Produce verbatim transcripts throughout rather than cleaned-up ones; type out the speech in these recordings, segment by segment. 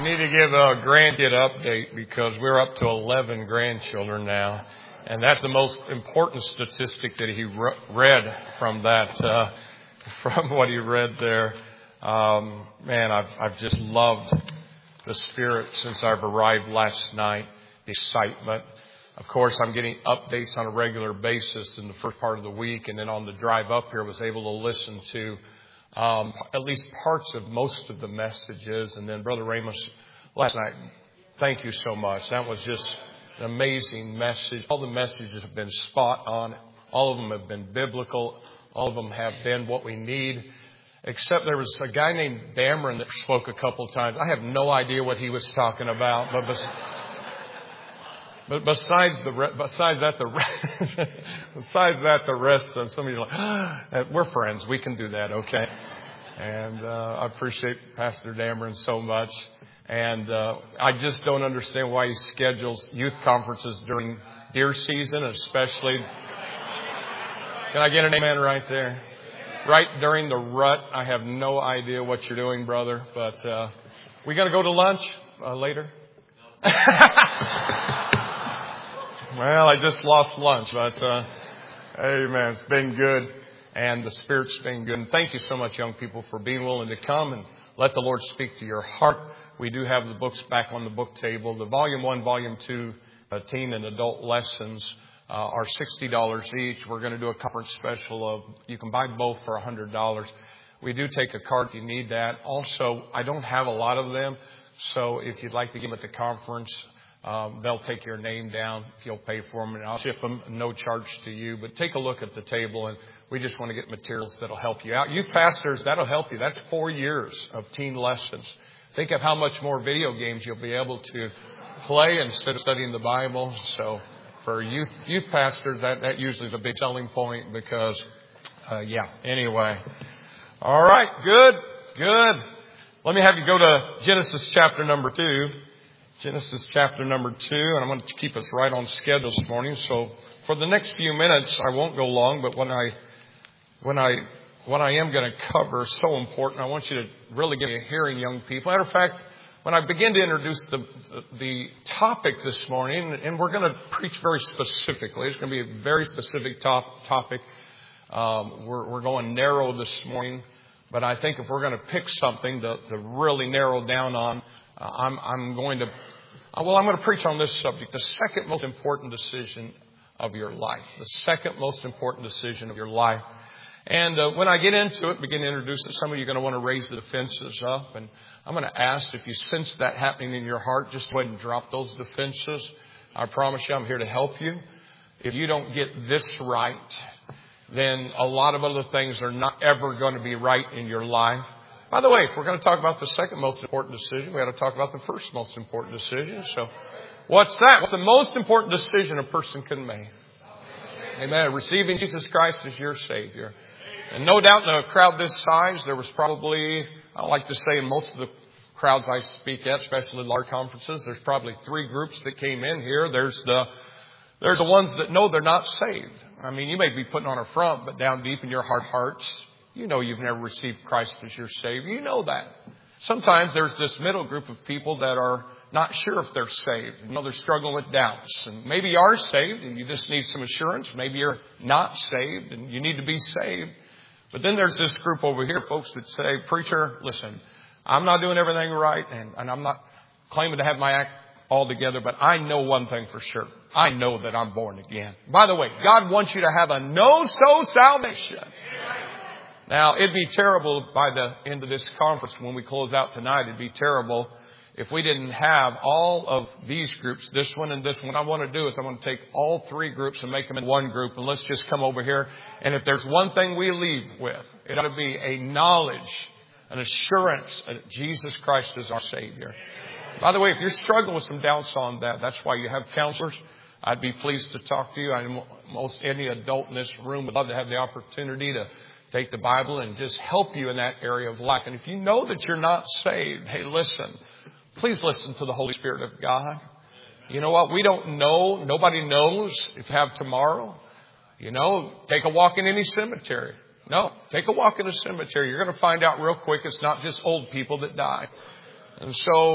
I need to give a grandkid update because we're up to eleven grandchildren now. And that's the most important statistic that he re- read from that, uh, from what he read there. Um, man, I've, I've just loved the Spirit since I've arrived last night, the excitement. Of course, I'm getting updates on a regular basis in the first part of the week. And then on the drive up here, I was able to listen to Um, at least parts of most of the messages. And then Brother Ramos last night, thank you so much. That was just an amazing message. All the messages have been spot on. All of them have been biblical. All of them have been what we need. Except there was a guy named Dameron that spoke a couple of times. I have no idea what he was talking about, but bes- But besides the re- besides that the re- besides that the rest of some of you are like, ah, we're friends. We can do that, okay? And uh, I appreciate Pastor Dameron so much. And uh, I just don't understand why he schedules youth conferences during deer season, especially. Can I get an amen right there? Right during the rut. I have no idea what you're doing, brother. But uh, we gonna go to lunch uh, later. Well, I just lost lunch, but, uh, amen. It's been good. And the Spirit's been good. And thank you so much, young people, for being willing to come and let the Lord speak to your heart. We do have the books back on the book table. The volume one, volume two, uh, teen and adult lessons, uh, are sixty dollars each. We're going to do a conference special of, you can buy both for one hundred dollars. We do take a card if you need that. Also, I don't have a lot of them. So if you'd like to give them at the conference, Um, they'll take your name down if you'll pay for them, and I'll ship them, no charge to you. But take a look at the table, and we just want to get materials that'll help you out. Youth pastors, that'll help you. That's four years of teen lessons. Think of how much more video games you'll be able to play instead of studying the Bible. So for youth youth pastors, that, that usually is a big selling point because, uh, yeah, anyway. All right, good, good. Let me have you go to Genesis chapter number two. Genesis chapter number two, and I'm going to keep us right on schedule this morning. So for the next few minutes, I won't go long, but when I, when I, what I am going to cover is so important. I want you to really get a hearing, young people. Matter of fact, when I begin to introduce the, the, the topic this morning, and we're going to preach very specifically, it's going to be a very specific top, topic. Um, we're, we're going narrow this morning, but I think if we're going to pick something to, to really narrow down on, uh, I'm, I'm going to Well, I'm going to preach on this subject, the second most important decision of your life. The second most important decision of your life. And uh, when I get into it, begin to introduce it, some of you are going to want to raise the defenses up. And I'm going to ask if you sense that happening in your heart, just go ahead and drop those defenses. I promise you I'm here to help you. If you don't get this right, then a lot of other things are not ever going to be right in your life. By the way, if we're going to talk about the second most important decision, we got to talk about the first most important decision. So what's that? What's the most important decision a person can make? Amen. Receiving Jesus Christ as your Savior. And no doubt in a crowd this size, there was probably, I like to say in most of the crowds I speak at, especially large conferences, there's probably three groups that came in here. There's the, there's the ones that know they're not saved. I mean, you may be putting on a front, but down deep in your heart hearts, you know you've never received Christ as your Savior. You know that. Sometimes there's this middle group of people that are not sure if they're saved. You know, they're struggling with doubts. And maybe you are saved and you just need some assurance. Maybe you're not saved and you need to be saved. But then there's this group over here, folks, that say, preacher, listen, I'm not doing everything right and, and I'm not claiming to have my act all together, but I know one thing for sure. I know that I'm born again. By the way, God wants you to have a no-so salvation. Now, it'd be terrible by the end of this conference when we close out tonight. It'd be terrible if we didn't have all of these groups, this one and this one. What I want to do is I want to take all three groups and make them in one group. And let's just come over here. And if there's one thing we leave with, it ought to be a knowledge, an assurance that Jesus Christ is our Savior. By the way, if you're struggling with some doubts on that, that's why you have counselors. I'd be pleased to talk to you. I know most any adult in this room would love to have the opportunity to take the Bible and just help you in that area of life. And if you know that you're not saved, hey, listen, please listen to the Holy Spirit of God. You know what? We don't know. Nobody knows if you have tomorrow. You know, take a walk in any cemetery. No, take a walk in a cemetery. You're going to find out real quick it's not just old people that die. And so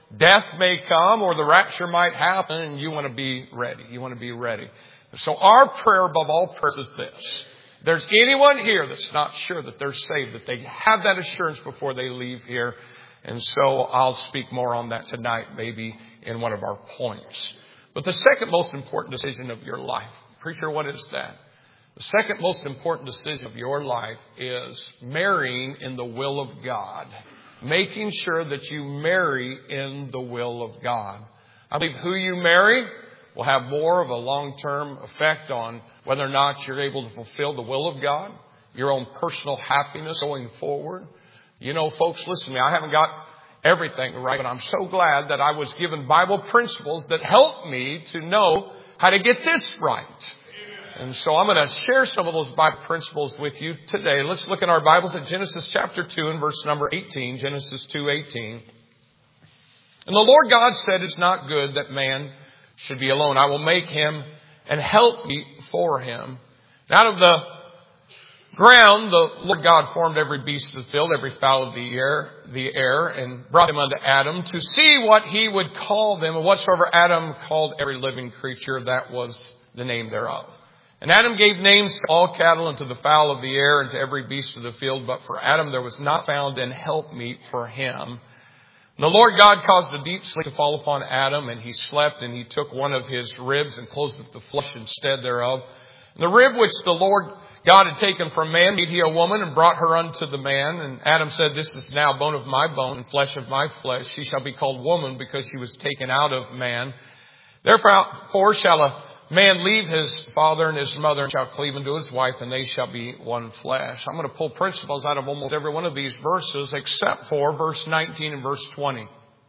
death may come or the rapture might happen, and you want to be ready. You want to be ready. So our prayer above all prayers is this. If there's anyone here that's not sure that they're saved, that they have that assurance before they leave here. And so I'll speak more on that tonight, maybe in one of our points. But the second most important decision of your life, preacher, what is that? The second most important decision of your life is marrying in the will of God. Making sure that you marry in the will of God. I believe who you marry will have more of a long-term effect on whether or not you're able to fulfill the will of God, your own personal happiness going forward. You know, folks, listen to me. I haven't got everything right, but I'm so glad that I was given Bible principles that help me to know how to get this right. And so I'm going to share some of those Bible principles with you today. Let's look in our Bibles at Genesis chapter two and verse number eighteen. Genesis two eighteen. And the Lord God said, it's not good that man should be alone. I will make him an helpmeet for him. And out of the ground, the Lord God formed every beast of the field, every fowl of the air, the air, and brought them unto Adam to see what he would call them. And whatsoever Adam called every living creature, that was the name thereof. And Adam gave names to all cattle and to the fowl of the air and to every beast of the field. But for Adam there was not found an helpmeet for him. And the Lord God caused a deep sleep to fall upon Adam, and he slept, and he took one of his ribs and closed up the flesh instead thereof. And the rib which the Lord God had taken from man made he a woman and brought her unto the man. And Adam said, this is now bone of my bone and flesh of my flesh. She shall be called woman because she was taken out of man. Therefore shall a man leave his father and his mother and shall cleave unto his wife, and they shall be one flesh. I'm going to pull principles out of almost every one of these verses except for verse nineteen and verse twenty.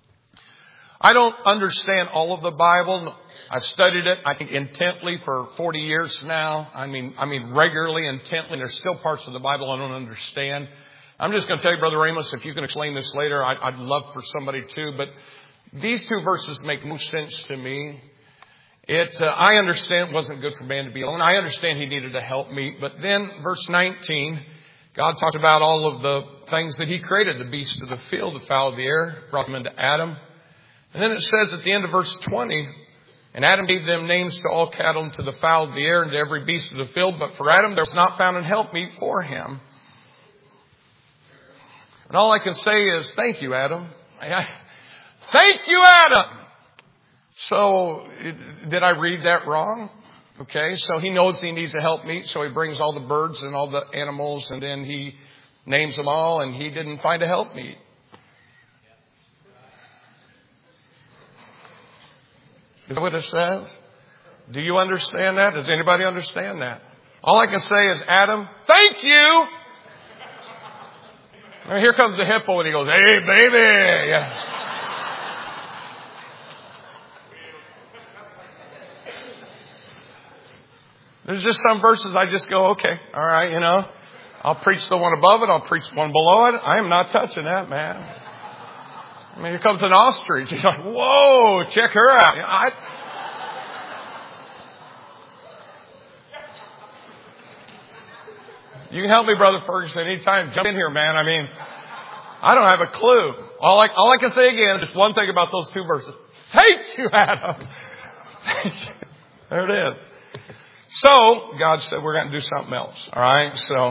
I don't understand all of the Bible. I've studied it, I think, intently for forty years now. I mean, I mean, regularly, intently. And there's still parts of the Bible I don't understand. I'm just going to tell you, Brother Amos, if you can explain this later, I'd, I'd love for somebody to. But these two verses make no sense to me. It, uh, I understand it wasn't good for man to be alone. I understand he needed a helpmeet. But then verse nineteen, God talked about all of the things that he created, the beasts of the field, the fowl of the air, brought them into Adam. And then it says at the end of verse twenty, and Adam gave them names to all cattle and to the fowl of the air and to every beast of the field. But for Adam there was not found an helpmeet for him. And all I can say is, thank you, Adam. I, thank you, Adam. So, did I read that wrong? Okay, so he knows he needs a helpmeet, so he brings all the birds and all the animals, and then he names them all, and he didn't find a helpmeet. Is that what it says? Do you understand that? Does anybody understand that? All I can say is, Adam, thank you! And here comes the hippo, and he goes, hey, baby! Yeah. There's just some verses I just go, okay, all right, you know. I'll preach the one above it. I'll preach the one below it. I am not touching that, man. I mean, here comes an ostrich. You're like, whoa, check her out. I, you can help me, Brother Ferguson, anytime. Jump in here, man. I mean, I don't have a clue. All I, all I can say again, just one thing about those two verses. Thank you, Adam. Thank you. There it is. So, God said we're going to do something else. All right? So,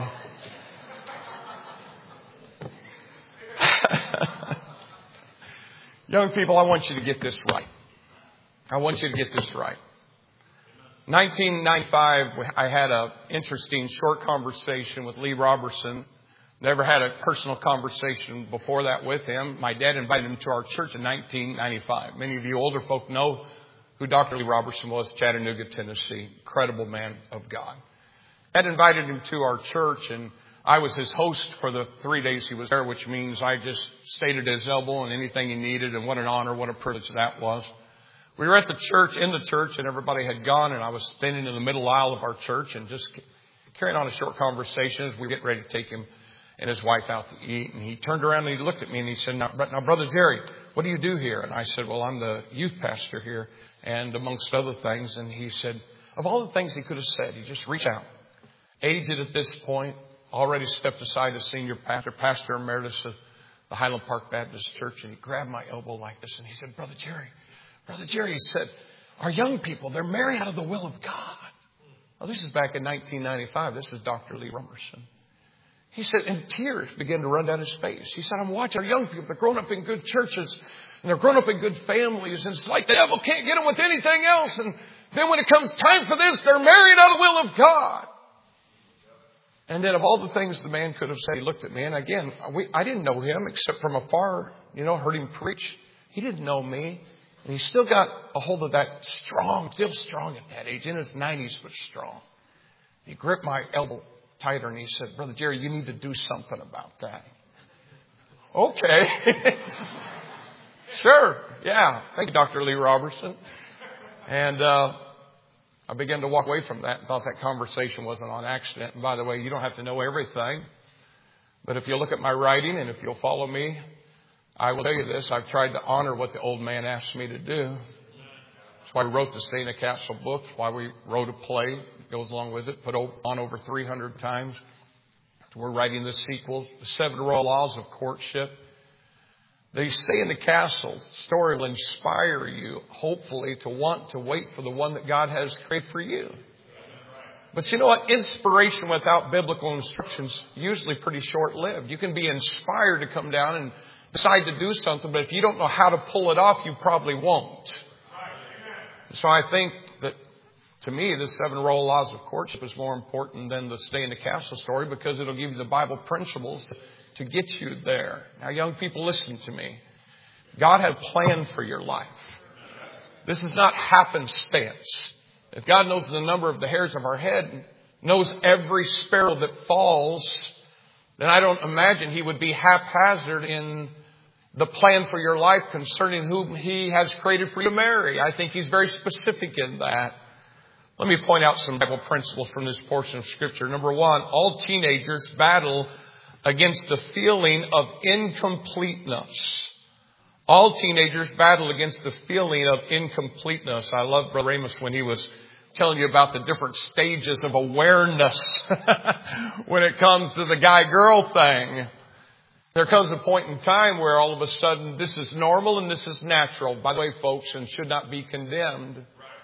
young people, I want you to get this right. I want you to get this right. nineteen ninety-five, I had an interesting short conversation with Lee Roberson. Never had a personal conversation before that with him. My dad invited him to our church in nineteen ninety-five. Many of you older folk know who Doctor Lee Roberson was, Chattanooga, Tennessee. Incredible man of God. I had invited him to our church, and I was his host for the three days he was there, which means I just stayed at his elbow and anything he needed, and what an honor, what a privilege that was. We were at the church, in the church, and everybody had gone, and I was standing in the middle aisle of our church and just carrying on a short conversation as we get ready to take him and his wife out to eat. And he turned around and he looked at me and he said, now, now, Brother Jerry, what do you do here? And I said, well, I'm the youth pastor here, and amongst other things. And he said, of all the things he could have said, he just reached out. Aged at this point, already stepped aside as senior pastor, pastor emeritus of the Highland Park Baptist Church, and he grabbed my elbow like this, and he said, Brother Jerry, Brother Jerry, he said, our young people, they're married out of the will of God. Well, this is back in nineteen ninety-five. This is Doctor Lee Roberson. He said, and tears began to run down his face. He said, I'm watching our young people. They're growing up in good churches, and they're growing up in good families, and it's like the devil can't get them with anything else. And then when it comes time for this, they're married out of the will of God. And then of all the things the man could have said, he looked at me. And again, we, I didn't know him except from afar, you know, heard him preach. He didn't know me. And he still got a hold of that strong, still strong at that age, in his nineties, but strong. He gripped my elbow tighter and he said, Brother Jerry, you need to do something about that. Okay. Sure. Yeah. Thank you, Doctor Lee Robertson. And, uh, I began to walk away from that and thought that conversation wasn't on accident. And by the way, you don't have to know everything. But if you look at my writing and if you'll follow me, I will tell you this. I've tried to honor what the old man asked me to do. That's why we wrote the Stay in the Castle book. That's why we wrote a play that goes along with it, put on over three hundred times. We're writing the sequels, the Seven Royal Laws of Courtship. The Stay in the Castle story will inspire you, hopefully, to want to wait for the one that God has created for you. But you know what? Inspiration without biblical instructions is usually pretty short-lived. You can be inspired to come down and decide to do something, but if you don't know how to pull it off, you probably won't. So I think that, to me, the Seven Royal Laws of Courtship is more important than the Stay in the Castle story, because it'll give you the Bible principles to to get you there. Now, young people, listen to me. God had a plan for your life. This is not happenstance. If God knows the number of the hairs of our head, knows every sparrow that falls, then I don't imagine He would be haphazard in the plan for your life concerning whom He has created for you to marry. I think He's very specific in that. Let me point out some Bible principles from this portion of Scripture. Number one, all teenagers battle against the feeling of incompleteness. All teenagers battle against the feeling of incompleteness. I love Brother Amos when he was telling you about the different stages of awareness when it comes to the guy-girl thing. There comes a point in time where all of a sudden this is normal and this is natural, by the way, folks, and should not be condemned.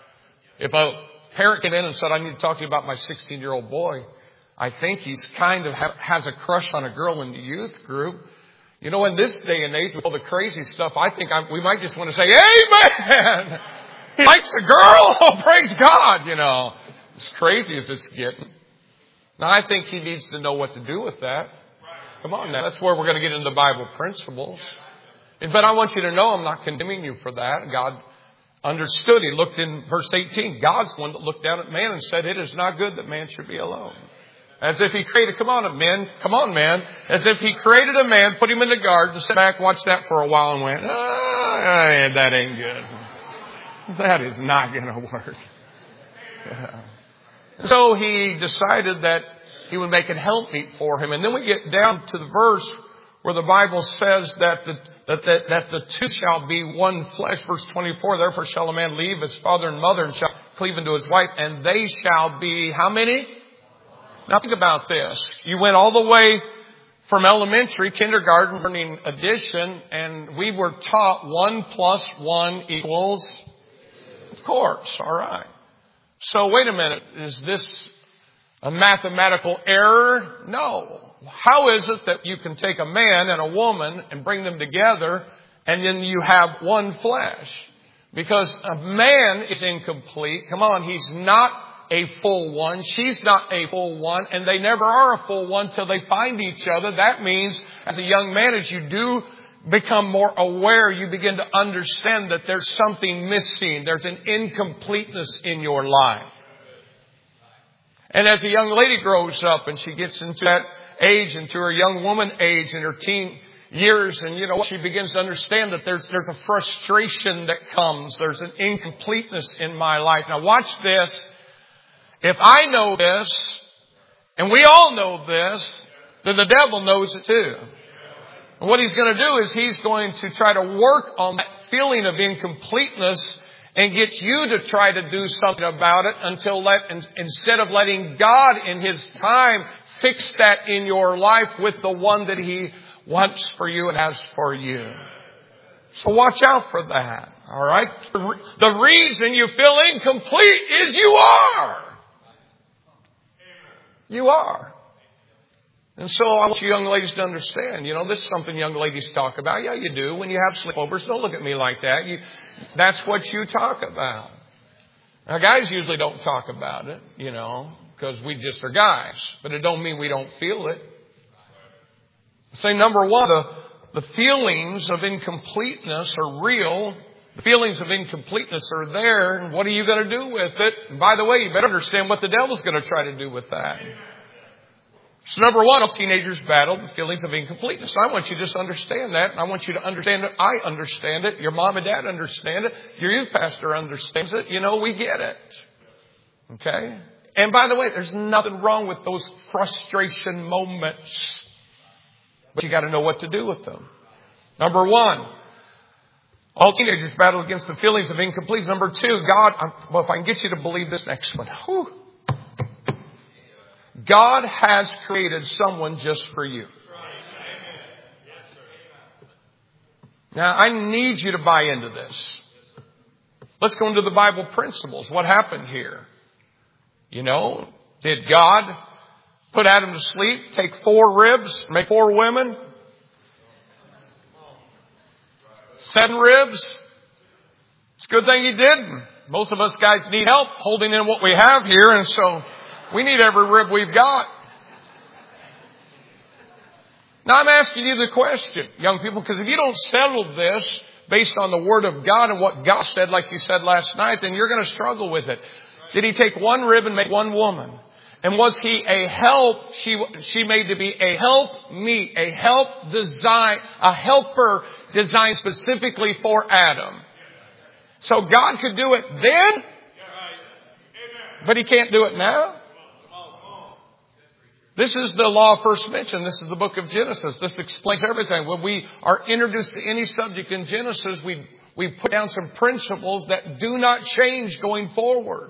If a parent came in and said, I need to talk to you about my sixteen-year-old boy, I think he's kind of ha- has a crush on a girl in the youth group. You know, in this day and age with all the crazy stuff, I think I'm, we might just want to say, amen! He likes a girl! Oh, praise God! You know, as crazy as it's getting. Now, I think he needs to know what to do with that. Come on now. That's where we're going to get into the Bible principles. But I want you to know I'm not condemning you for that. God understood. He looked in verse eighteen. God's the one that looked down at man and said, it is not good that man should be alone. As if He created, come on, men, come on, man. As if He created a man, put him in the garden, sit back, watch that for a while and went, ah, that ain't good. That is not going to work. Yeah. So He decided that He would make a helpmeet for him. And then we get down to the verse where the Bible says that the, that, that, that the two shall be one flesh. Verse twenty-four, therefore shall a man leave his father and mother and shall cleave unto his wife, and they shall be, how many? Now think about this. You went all the way from elementary, kindergarten, learning addition, and we were taught one plus one equals, of course, all right. So wait a minute, is this a mathematical error? No. How is it that you can take a man and a woman and bring them together and then you have one flesh? Because a man is incomplete. Come on, he's not a full one. She's not a full one. And they never are a full one till they find each other. That means as a young man, as you do become more aware, you begin to understand that there's something missing. There's an incompleteness in your life. And as a young lady grows up and she gets into that age, into her young woman age in her teen years, and you know, she begins to understand that there's, there's a frustration that comes. There's an incompleteness in my life. Now watch this. If I know this, and we all know this, then the devil knows it too. And what he's going to do is he's going to try to work on that feeling of incompleteness and get you to try to do something about it until let, instead of letting God in His time fix that in your life with the one that He wants for you and has for you. So watch out for that. All right? The reason you feel incomplete is you are. You are. And so I want you young ladies to understand, you know, this is something young ladies talk about. Yeah, you do. When you have sleepovers, don't look at me like that. You, that's what you talk about. Now, guys usually don't talk about it, you know, because we just are guys. But it don't mean we don't feel it. Say, number one, the, the feelings of incompleteness are real. The feelings of incompleteness are there. And what are you going to do with it? And by the way, you better understand what the devil's going to try to do with that. So number one, all teenagers battle the feelings of incompleteness. I want you to just understand that. And I want you to understand it. I understand it. Your mom and dad understand it. Your youth pastor understands it. You know, we get it. Okay? And by the way, there's nothing wrong with those frustration moments. But you got to know what to do with them. Number one, all teenagers battle against the feelings of incompleteness. Number two, God, well, if I can get you to believe this next one. Whew. God has created someone just for you. Now, I need you to buy into this. Let's go into the Bible principles. What happened here? You know, did God put Adam to sleep, take four ribs, make four women? Seven ribs? It's a good thing He didn't. Most of us guys need help holding in what we have here, and so we need every rib we've got. Now I'm asking you the question, young people, because if you don't settle this based on the Word of God and what God said, like you said last night, then you're going to struggle with it. Did He take one rib and make one woman? And was He a help? She, she made to be a help meet, a help design, a helper designed specifically for Adam. So God could do it then, but He can't do it now. This is the law first mentioned. This is the book of Genesis. This explains everything. When we are introduced to any subject in Genesis, we, we put down some principles that do not change going forward.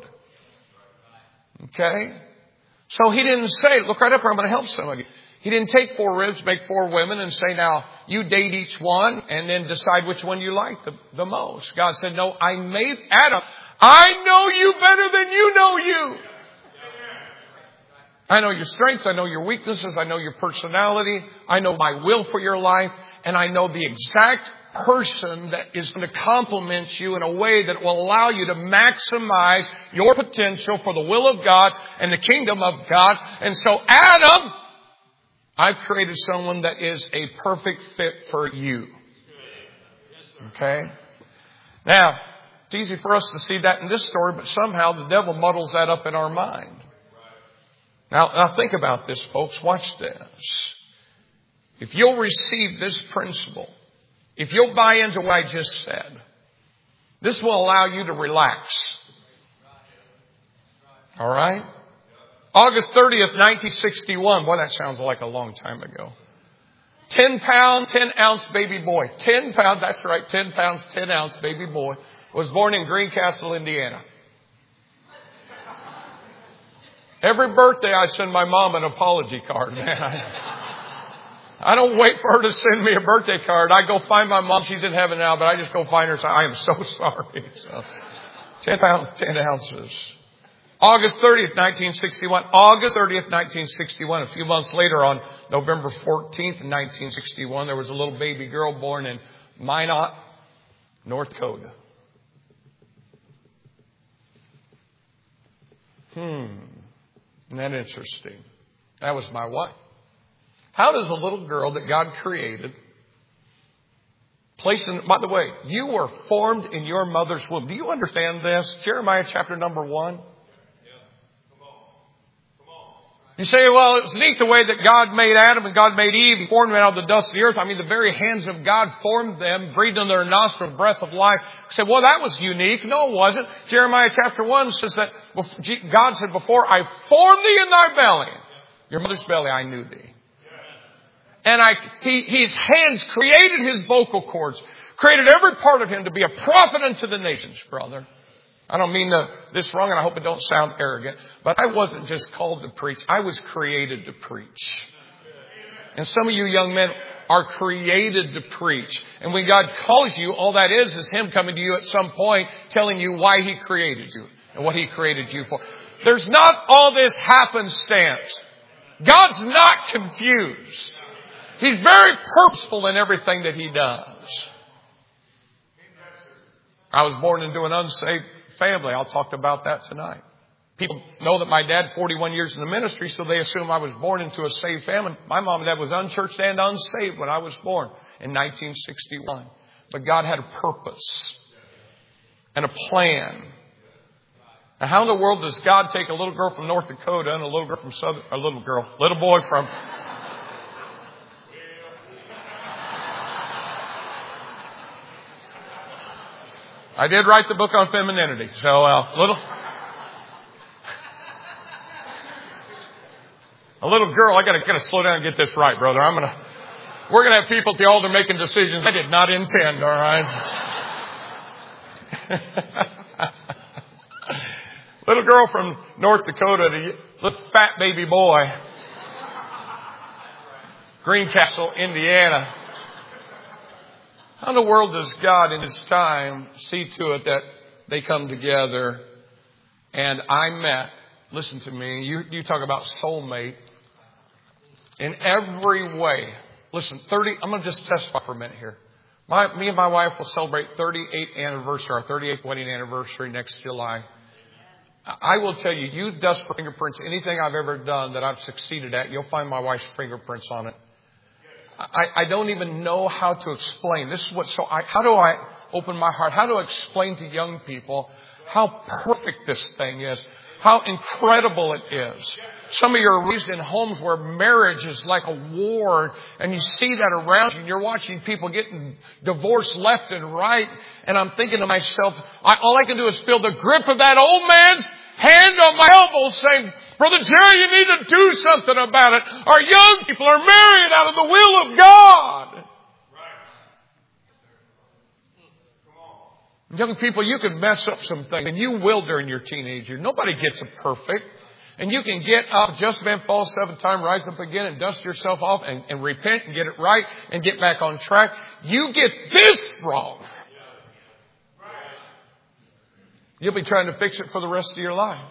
Okay? So He didn't say, look right up here, I'm going to help somebody. He didn't take four ribs, make four women, and say, now, you date each one, and then decide which one you like the, the most. God said, no, I made Adam. I know you better than you know you. I know your strengths. I know your weaknesses. I know your personality. I know my will for your life. And I know the exact person that is going to complement you in a way that will allow you to maximize your potential for the will of God and the kingdom of God. And so, Adam, I've created someone that is a perfect fit for you. Okay? Now, it's easy for us to see that in this story, but somehow the devil muddles that up in our mind. Now, now think about this, folks. Watch this. If you'll receive this principle, if you'll buy into what I just said, this will allow you to relax. All right? August thirtieth, nineteen sixty-one. Boy, that sounds like a long time ago. Ten pound, ten ounce baby boy. Ten pound, that's right, ten pounds, ten ounce baby boy was born in Greencastle, Indiana. Every birthday I send my mom an apology card, man. I, I don't wait for her to send me a birthday card. I go find my mom. She's in heaven now, but I just go find her and say, I am so sorry. So, ten pounds, ten ounces. August thirtieth, nineteen sixty-one. August thirtieth, nineteen sixty-one. A few months later, on November fourteenth, nineteen sixty-one, there was a little baby girl born in Minot, North Dakota. Hmm. Isn't that interesting? That was my wife. How does a little girl that God created, placed in, by the way, you were formed in your mother's womb. Do you understand this? Jeremiah chapter number one. You say, well, it's neat the way that God made Adam and God made Eve. He formed them out of the dust of the earth. I mean, the very hands of God formed them, breathed in their nostrils breath of life. You say, well, that was unique. No, it wasn't. Jeremiah chapter one says that God said, before I formed thee in thy belly, your mother's belly, I knew thee. And I, he, his hands created his vocal cords, created every part of him to be a prophet unto the nations, brother. I don't mean the, this wrong, and I hope it don't sound arrogant, but I wasn't just called to preach. I was created to preach. And some of you young men are created to preach. And when God calls you, all that is is Him coming to you at some point telling you why He created you and what He created you for. There's not all this happenstance. God's not confused. He's very purposeful in everything that He does. I was born into an unsaved family. I'll talk about that tonight. People know that my dad, forty-one years in the ministry, so they assume I was born into a saved family. My mom and dad was unchurched and unsaved when I was born in nineteen sixty-one. But God had a purpose and a plan. Now, how in the world does God take a little girl from North Dakota and a little girl from Southern, a little girl, little boy from... I did write the book on femininity, so uh, little, a little girl. I gotta gotta slow down and get this right, brother. I'm gonna, we're gonna have people at the altar making decisions I did not intend. All right, little girl from North Dakota, the little fat baby boy, Greencastle, Indiana. How in the world does God in His time see to it that they come together? And I met, listen to me, you, you talk about soulmate in every way. Listen, thirty, I'm going to just testify for a minute here. My, me and my wife will celebrate thirty-eighth anniversary, our thirty-eighth wedding anniversary next July. I will tell you, you dust fingerprints, anything I've ever done that I've succeeded at, you'll find my wife's fingerprints on it. I, I don't even know how to explain. This is what, so I, how do I open my heart? How do I explain to young people how perfect this thing is? How incredible it is. Some of you are raised in homes where marriage is like a war, and you see that around you, and you're watching people getting divorced left and right. And I'm thinking to myself, I, all I can do is feel the grip of that old man's hand on my elbow saying, Brother Jerry, you need to do something about it. Our young people are married out of the will of God. Young people, you can mess up some things, and you will during your teenage years. Nobody gets it perfect. And you can get up, just been fall seven times, rise up again and dust yourself off and, and repent and get it right and get back on track. You get this wrong, you'll be trying to fix it for the rest of your life.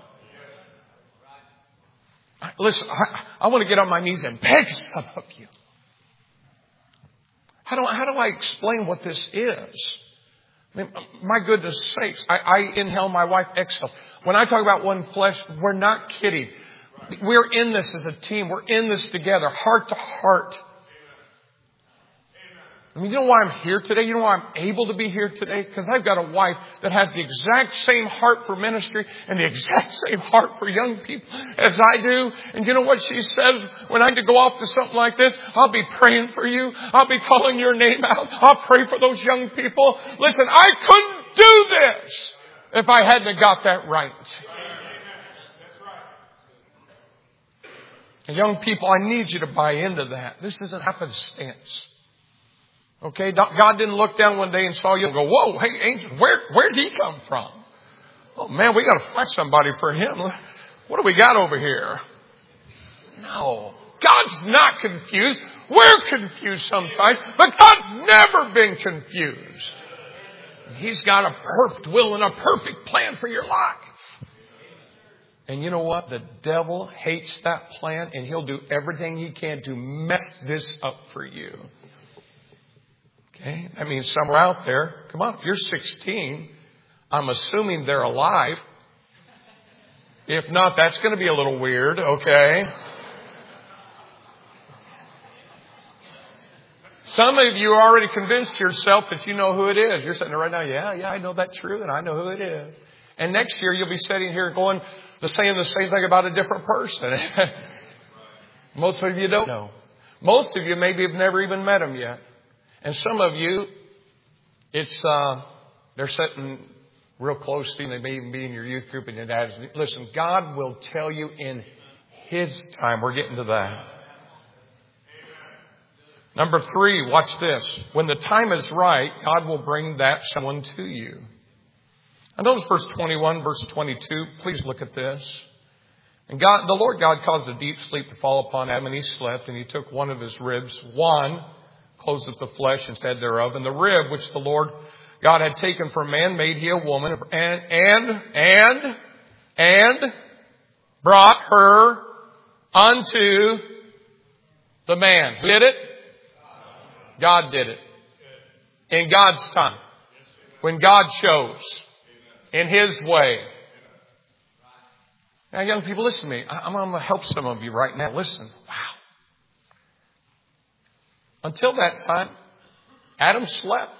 Listen, I, I want to get on my knees and beg some of you. How do, how do I explain what this is? I mean, my goodness sakes, I, I inhale, my wife exhales. When I talk about one flesh, we're not kidding. We're in this as a team. We're in this together, heart to heart. I mean, you know why I'm here today? You know why I'm able to be here today? Because I've got a wife that has the exact same heart for ministry and the exact same heart for young people as I do. And you know what she says when I need to go off to something like this? I'll be praying for you. I'll be calling your name out. I'll pray for those young people. Listen, I couldn't do this if I hadn't got that right. And young people, I need you to buy into that. This isn't happenstance. Okay, God didn't look down one day and saw you and go, whoa, hey, angel, where, where'd he come from? Oh man, we got to find somebody for him. What do we got over here? No, God's not confused. We're confused sometimes, but God's never been confused. He's got a perfect will and a perfect plan for your life. And you know what? The devil hates that plan, and he'll do everything he can to mess this up for you. Okay? That means somewhere out there, come on, if you're sixteen, I'm assuming they're alive. If not, that's going to be a little weird, okay? Some of you already convinced yourself that you know who it is. You're sitting there right now, yeah, yeah, I know that's true, and I know who it is. And next year, you'll be sitting here going, saying the same thing about a different person. Most of you don't know. Most of you maybe have never even met them yet. And some of you, it's uh, they're sitting real close to you. They may even be in your youth group and your dad's. Listen, God will tell you in His time. We're getting to that. Number three, watch this. When the time is right, God will bring that someone to you. I notice verse twenty-one, verse twenty-two. Please look at this. And God, the Lord God caused a deep sleep to fall upon Adam, and he slept, and he took one of his ribs, one, closeth the flesh instead thereof. And the rib which the Lord God had taken from man made he a woman, and, and, and, and brought her unto the man. Who did it? God did it. In God's time. When God chose. In His way. Now, young people, listen to me. I'm going to help some of you right now. Listen. Wow. Until that time, Adam slept.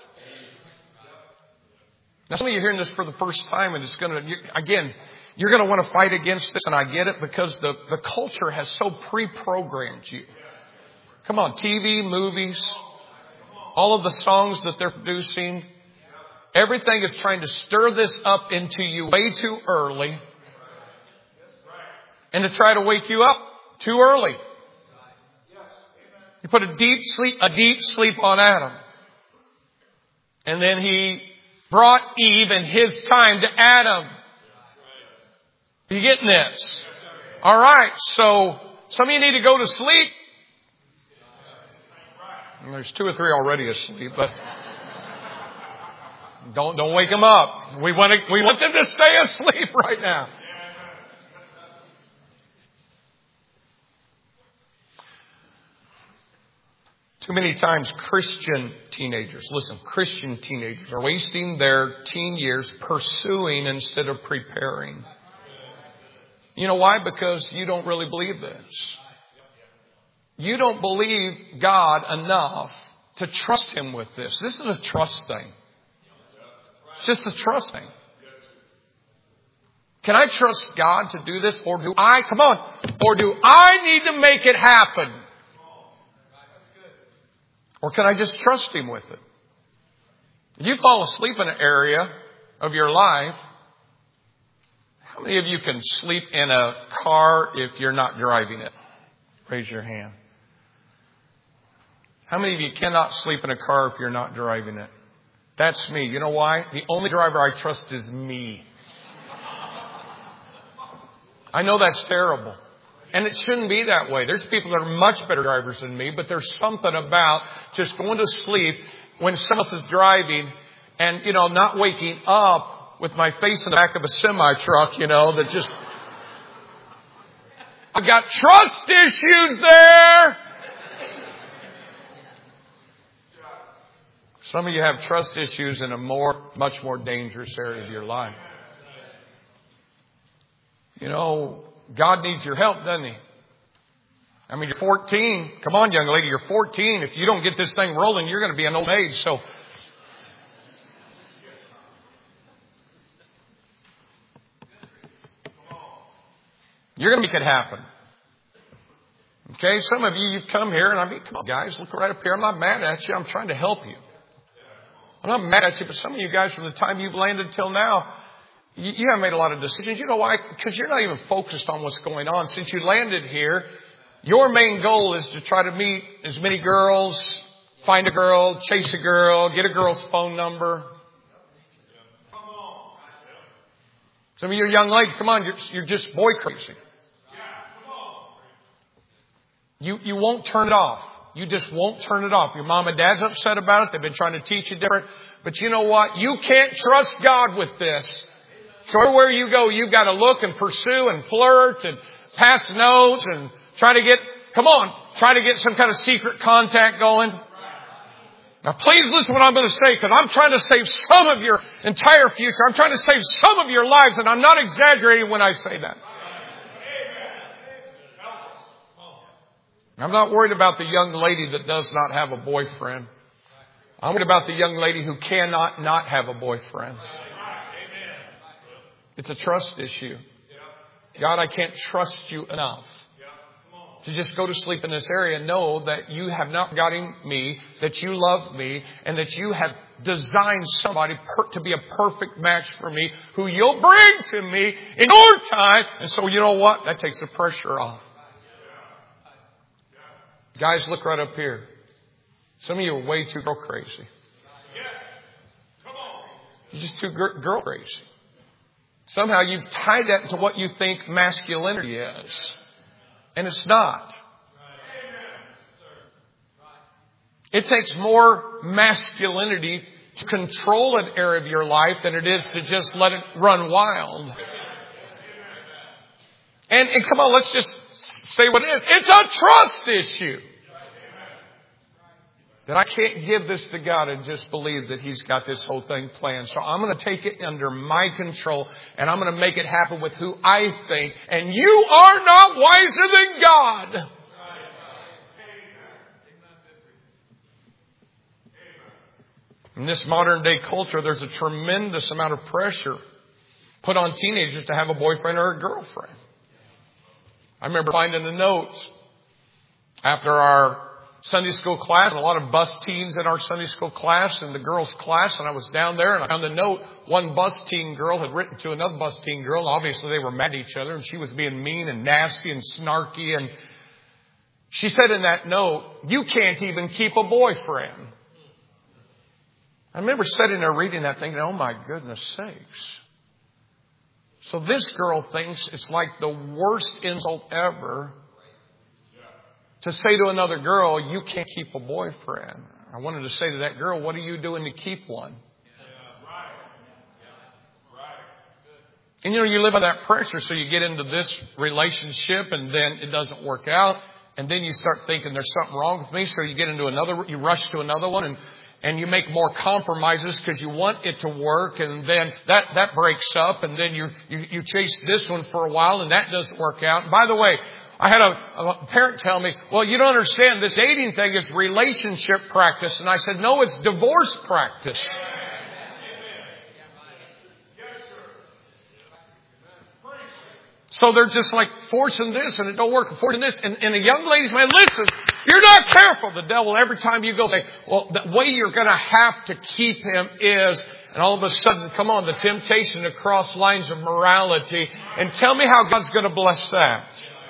Now, some of you are hearing this for the first time, and it's going to, again, you're going to want to fight against this, and I get it, because the, the culture has so pre-programmed you. Come on, T V, movies, all of the songs that they're producing, everything is trying to stir this up into you way too early. And to try to wake you up too early. You put a deep sleep, a deep sleep on Adam. And then He brought Eve in His time to Adam. Are you getting this? All right. So some of you need to go to sleep. And there's two or three already asleep, but don't don't wake them up. We want to, we want them to stay asleep right now. Too many times Christian teenagers, listen, Christian teenagers are wasting their teen years pursuing instead of preparing. You know why? Because you don't really believe this. You don't believe God enough to trust Him with this. This is a trust thing. It's just a trust thing. Can I trust God to do this? Or do I, come on, or do I need to make it happen? Or can I just trust Him with it? If you fall asleep in an area of your life, how many of you can sleep in a car if you're not driving it? Raise your hand. How many of you cannot sleep in a car if you're not driving it? That's me. You know why? The only driver I trust is me. I know that's terrible. And it shouldn't be that way. There's people that are much better drivers than me, but there's something about just going to sleep when someone else is driving and, you know, not waking up with my face in the back of a semi-truck, you know, that just... I've got trust issues there. Some of you have trust issues in a more, much more dangerous area of your life. You know, God needs your help, doesn't He? I mean, you're fourteen. Come on, young lady, you're fourteen. If you don't get this thing rolling, you're going to be an old age. So, you're going to make it happen. Okay, some of you, you've come here, and I mean, come on, guys, look right up here. I'm not mad at you. I'm trying to help you. I'm not mad at you, but some of you guys, from the time you've landed till now, you, you haven't made a lot of decisions. You know why? Because you're not even focused on what's going on. Since you landed here, your main goal is to try to meet as many girls, find a girl, chase a girl, get a girl's phone number. Some of you young ladies, come on, you're, you're just boy crazy. You, you won't turn it off. You just won't turn it off. Your mom and dad's upset about it. They've been trying to teach you different. But you know what? You can't trust God with this. So everywhere you go, you've got to look and pursue and flirt and pass notes and try to get, come on, try to get some kind of secret contact going. Now please listen to what I'm going to say, because I'm trying to save some of your entire future. I'm trying to save some of your lives, and I'm not exaggerating when I say that. I'm not worried about the young lady that does not have a boyfriend. I'm worried about the young lady who cannot not have a boyfriend. It's a trust issue. God, I can't trust you enough to just go to sleep in this area and know that you have not gotten me, that you love me, and that you have designed somebody per- to be a perfect match for me, who you'll bring to me in your time. And so you know what? That takes the pressure off. Guys, look right up here. Some of you are way too girl crazy. You're just too girl crazy. Somehow you've tied that to what you think masculinity is. And it's not. It takes more masculinity to control an area of your life than it is to just let it run wild. And, and come on, let's just say what it is. It's a trust issue. That I can't give this to God and just believe that He's got this whole thing planned. So I'm going to take it under my control and I'm going to make it happen with who I think. And you are not wiser than God. In this modern day culture, there's a tremendous amount of pressure put on teenagers to have a boyfriend or a girlfriend. I remember finding a note after our Sunday school class, and a lot of bus teens in our Sunday school class and the girls' class, and I was down there and I found a note. One bus teen girl had written to another bus teen girl, and obviously they were mad at each other, and she was being mean and nasty and snarky, and she said in that note, "You can't even keep a boyfriend." I remember sitting there reading that thinking, oh my goodness sakes. So this girl thinks it's like the worst insult ever to say to another girl, you can't keep a boyfriend. I wanted to say to that girl, what are you doing to keep one? And you know, you live under that pressure, so you get into this relationship and then it doesn't work out. And then you start thinking there's something wrong with me. So you get into another, you rush to another one and, and you make more compromises because you want it to work. And then that, that breaks up. And then you, you, you chase this one for a while and that doesn't work out. And by the way, I had a, a parent tell me, well, you don't understand. This dating thing is relationship practice. And I said, no, it's divorce practice. So they're just like forcing this and it don't work, forcing this. And, and a young lady's man, listen, you're not careful. The devil, every time you go say, well, the way you're going to have to keep him is, and all of a sudden, come on, the temptation to cross lines of morality. And tell me how God's going to bless that.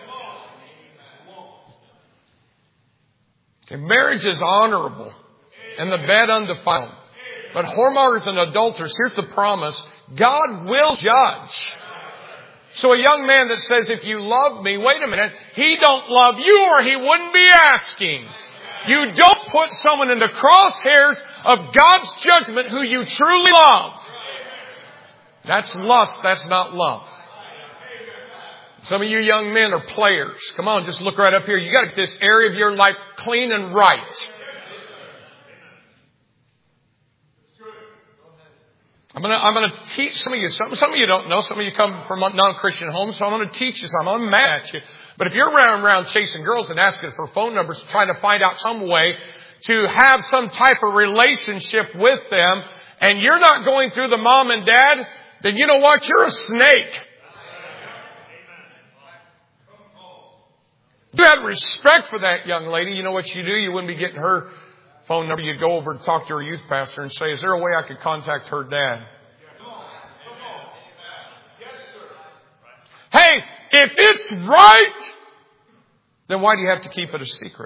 Okay, marriage is honorable and the bed undefiled. But whoremongers and adulterers, here's the promise, God will judge. So a young man that says, if you love me, wait a minute, he don't love you or he wouldn't be asking. You don't put someone in the crosshairs of God's judgment who you truly love. That's lust, that's not love. Some of you young men are players. Come on, just look right up here. You got to get this area of your life clean and right. I'm going to, I'm going to teach some of you something. Some of you don't know. Some of you come from non-Christian homes, so I'm going to teach you something. I'm mad at you. But if you're running around chasing girls and asking for phone numbers, trying to find out some way to have some type of relationship with them, and you're not going through the mom and dad, then you know what? You're a snake. If you had respect for that young lady, you know what you do? You wouldn't be getting her phone number. You'd go over and talk to her youth pastor and say, is there a way I could contact her dad? Hey, if it's right, then why do you have to keep it a secret?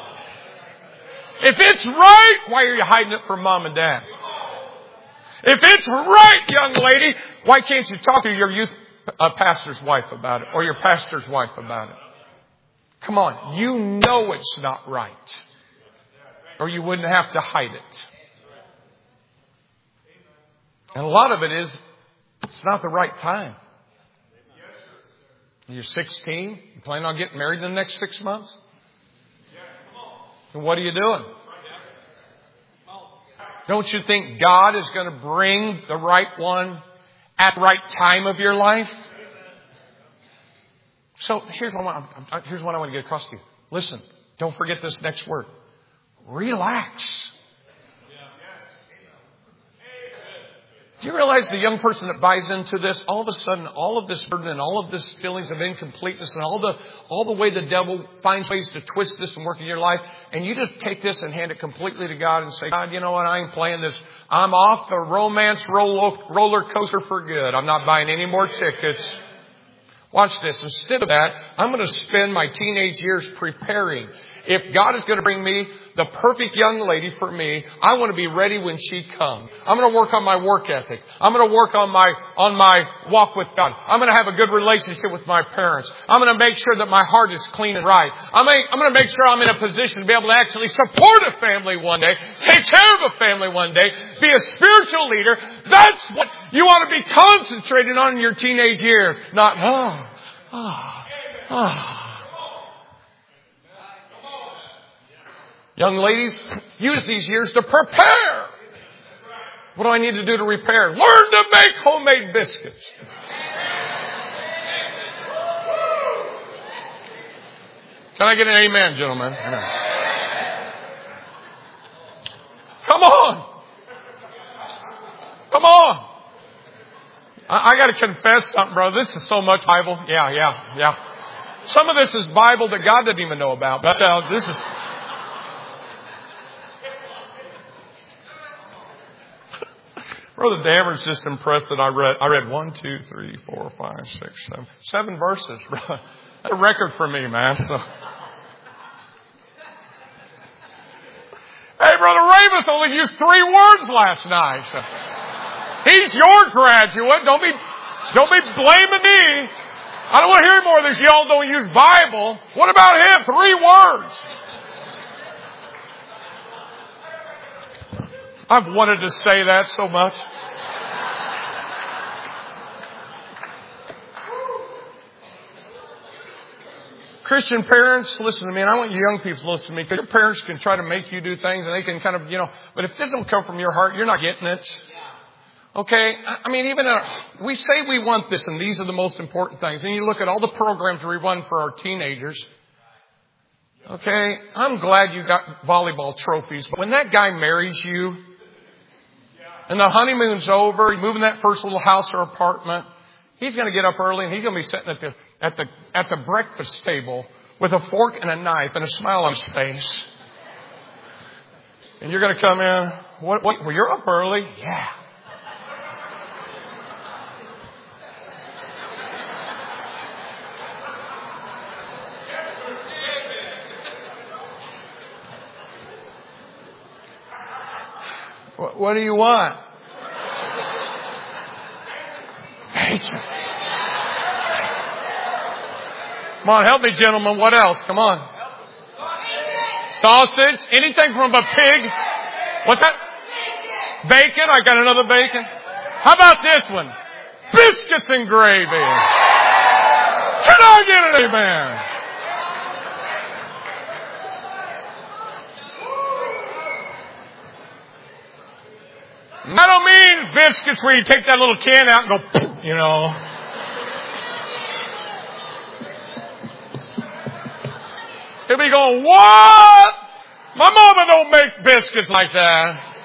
If it's right, why are you hiding it from mom and dad? If it's right, young lady, why can't you talk to your youth uh, pastor's wife about it or your pastor's wife about it? Come on, you know it's not right. Or you wouldn't have to hide it. And a lot of it is, it's not the right time. You're sixteen, you plan on getting married in the next six months? And what are you doing? Don't you think God is going to bring the right one at the right time of your life? So here's what I want, here's what I want to get across to you. Listen, don't forget this next word. Relax. Do you realize the young person that buys into this, all of a sudden, all of this burden and all of this feelings of incompleteness and all the, all the way the devil finds ways to twist this and work in your life, and you just take this and hand it completely to God and say, God, you know what? I ain't playing this. I'm off the romance roller coaster for good. I'm not buying any more tickets. Watch this. Instead of that, I'm going to spend my teenage years preparing if God is going to bring me the perfect young lady for me, I want to be ready when she comes. I'm going to work on my work ethic. I'm going to work on my, on my walk with God. I'm going to have a good relationship with my parents. I'm going to make sure that my heart is clean and right. I'm going to make sure I'm in a position to be able to actually support a family one day, take care of a family one day, be a spiritual leader. That's what you ought to be concentrating on in your teenage years. Not, oh, oh, oh. Young ladies, use these years to prepare. What do I need to do to repair? Learn to make homemade biscuits. Can I get an amen, gentlemen? Come on. Come on. I, I got to confess something, bro. This is so much Bible. Yeah, yeah, yeah. Some of this is Bible that God didn't even know about. But uh, this is... Brother Dameron's just impressed that I read, I read one, two, three, four, five, six, seven, seven verses. That's a record for me, man. So. Hey, Brother Ramus only used three words last night. So. He's your graduate. Don't be, don't be blaming me. I don't want to hear more of this. Y'all don't use Bible. What about him? Three words. I've wanted to say that so much. Christian parents, listen to me, and I want you young people to listen to me, because your parents can try to make you do things, and they can kind of, you know, but if this doesn't come from your heart, you're not getting it. Okay? I mean, even uh, we say we want this, and these are the most important things. And you look at all the programs we run for our teenagers. Okay? I'm glad you got volleyball trophies, but when that guy marries you, and the honeymoon's over, you move in that first little house or apartment, he's going to get up early and he's going to be sitting at the, at the, at the breakfast table with a fork and a knife and a smile on his face. And you're going to come in, what, what, well, you're up early? Yeah. What, what do you want? Come on, help me, gentlemen. What else? Come on. Sausage. Anything from a pig. What's that? Bacon. I got another bacon. How about this one? Biscuits and gravy. Can I get an amen? I don't mean biscuits where you take that little can out and go, you know. He'll be going, what? My mama don't make biscuits like that.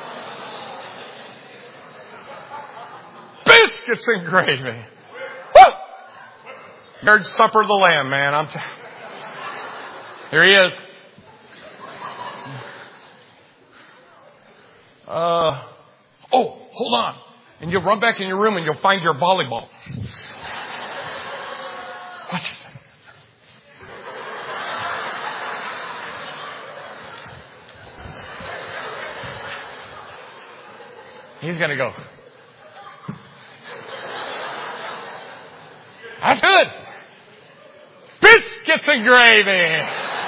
Biscuits and gravy. Woo! Marriage supper of the Lamb, man. I'm t- Here he is. Uh... Oh, hold on. And you'll run back in your room and you'll find your volleyball. What? He's going to go. That's good. Biscuits and gravy.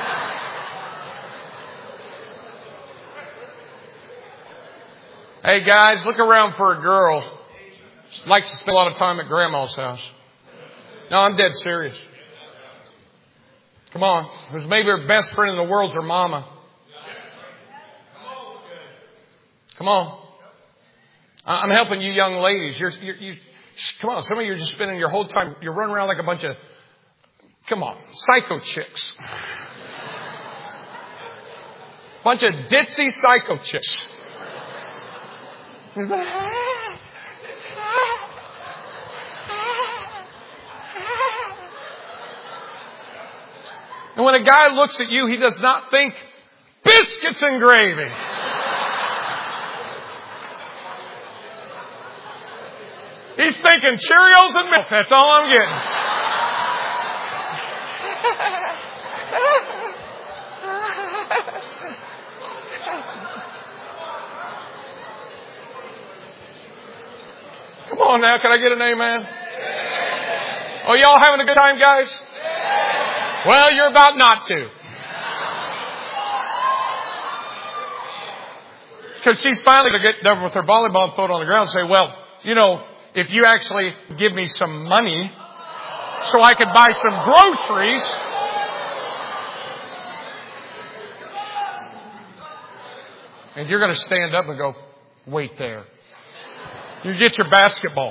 Hey guys, look around for a girl who likes to spend a lot of time at grandma's house. No, I'm dead serious. Come on. Who's maybe her best friend in the world's her mama. Come on. I'm helping you young ladies. You're, you're, you, come on. Some of you are just spending your whole time, you're running around like a bunch of, come on, psycho chicks. Bunch of ditzy psycho chicks. And when a guy looks at you, he does not think biscuits and gravy. He's thinking Cheerios and milk. That's all I'm getting. Come on now, can I get an amen? Oh, y'all having a good time, guys? Well, you're about not to. Because she's finally going to get done with her volleyball and throw it on the ground and say, well, you know, if you actually give me some money so I could buy some groceries. And you're going to stand up and go, wait there. You get your basketball.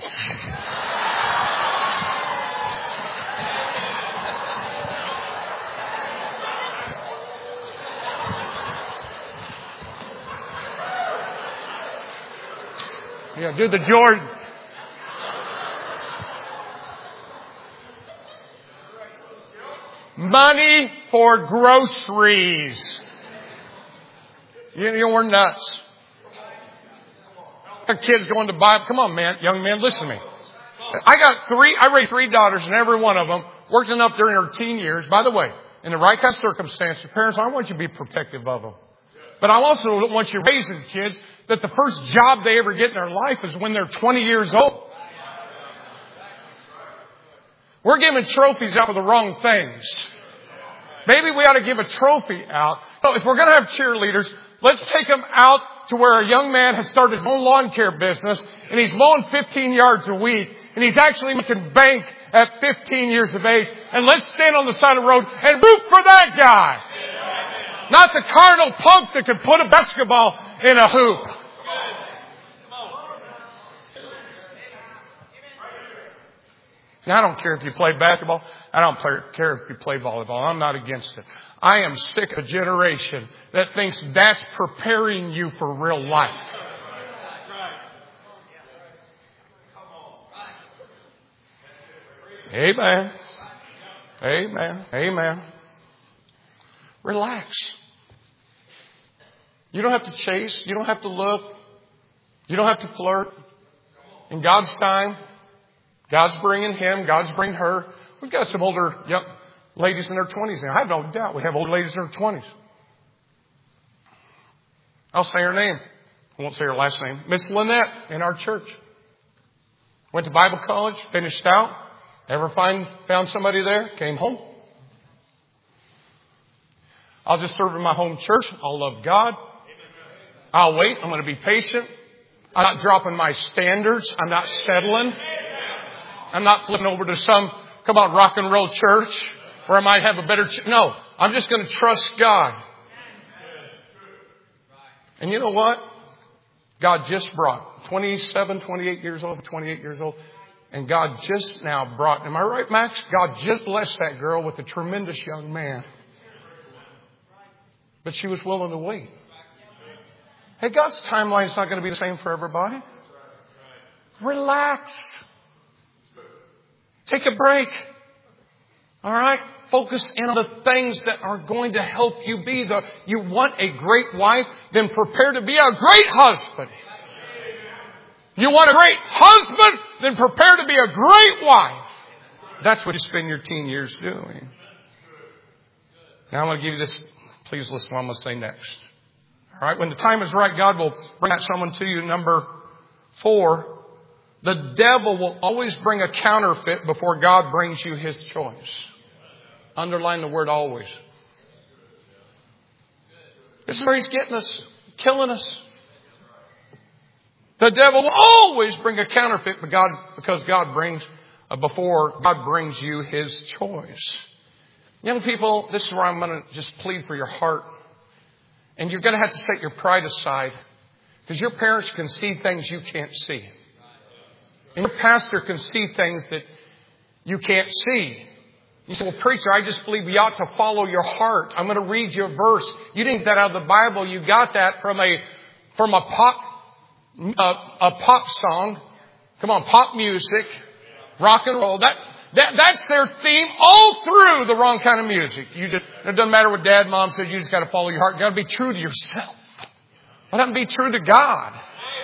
Yeah, do the Jordan. Money for groceries. You know, we're nuts. Our kids going to Bible. Come on, man, young man, listen to me. I got three, I raised three daughters, and every one of them worked enough during her teen years. By the way, in the right kind of circumstances, parents, I want you to be protective of them. But I also want you raising kids that the first job they ever get in their life is when they're twenty years old. We're giving trophies out for the wrong things. Maybe we ought to give a trophy out. So if we're going to have cheerleaders, let's take them out to where a young man has started his own lawn care business and he's mowing fifteen yards a week and he's actually making bank at fifteen years of age. And let's stand on the side of the road and root for that guy. Not the carnal punk that could put a basketball in a hoop. Now, I don't care if you play basketball. I don't care if you play volleyball. I'm not against it. I am sick of a generation that thinks that's preparing you for real life. Amen. Amen. Amen. Relax. You don't have to chase. You don't have to look. You don't have to flirt. In God's time, God's bringing him. God's bringing her. We've got some older young ladies in their twenties now. I have no doubt we have older ladies in their twenties. I'll say her name. I won't say her last name. Miss Lynette in our church. Went to Bible college. Finished out. Ever find found somebody there? Came home. I'll just serve in my home church. I'll love God. I'll wait. I'm going to be patient. I'm not dropping my standards. I'm not settling. I'm not flipping over to some, come on, rock and roll church where I might have a better... Ch- no, I'm just going to trust God. And you know what? God just brought twenty-seven, twenty-eight years old, twenty-eight years old. And God just now brought, am I right, Max? God just blessed that girl with a tremendous young man. But she was willing to wait. Hey, God's timeline is not going to be the same for everybody. Relax. Take a break. All right? Focus in on the things that are going to help you be the... You want a great wife? Then prepare to be a great husband. You want a great husband? Then prepare to be a great wife. That's what you spend your teen years doing. Now I'm going to give you this... Please listen to what I'm going to say next. All right. When the time is right, God will bring that someone to you. Number four, the devil will always bring a counterfeit before God brings you his choice. Underline the word always. This is where he's getting us, killing us. The devil will always bring a counterfeit but God, because God brings, uh, before God brings you his choice. Young people, this is where I'm going to just plead for your heart. And you're going to have to set your pride aside. Because your parents can see things you can't see. And your pastor can see things that you can't see. You say, well, preacher, I just believe you ought to follow your heart. I'm going to read you a verse. You didn't get that out of the Bible. You got that from a, from a pop, a, a pop song. Come on, pop music, rock and roll. That, That, that's their theme all through the wrong kind of music. You just, it doesn't matter what dad, mom said. You just got to follow your heart. You got to be true to yourself. Why not be true to God?